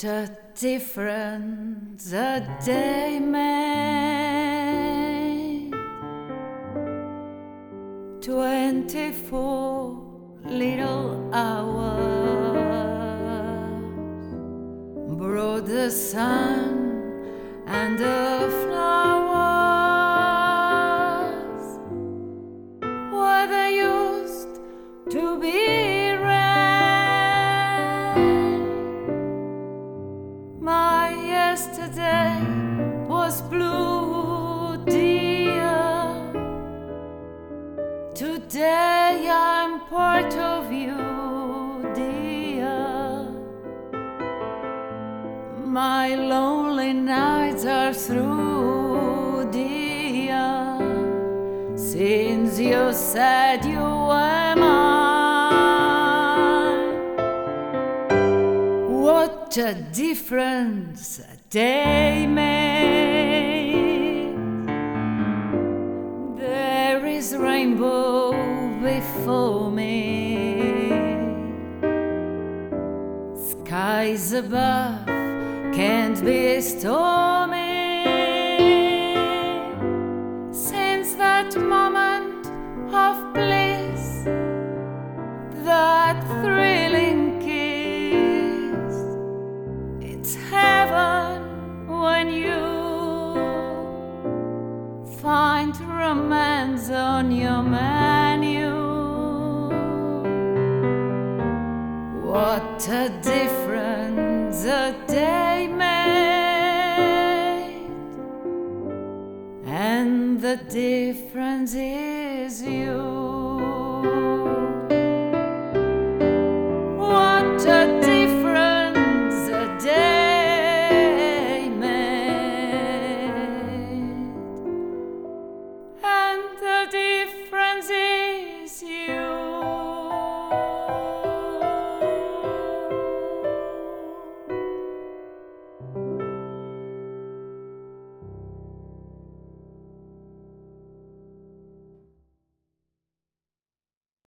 a difference a day made. 24 little hours brought the sun and the flowers where they used to be rain. My yesterday was blue, dear. Today I'm part of you, dear. My lonely nights are through, dear, since you said you were mine. What a difference a day made. There is rainbow before me, skies above can't be stormy. Since that moment of bliss, that thrilling kiss, it's heaven when you find romance on your menu. What a difference a day made, and the difference is you.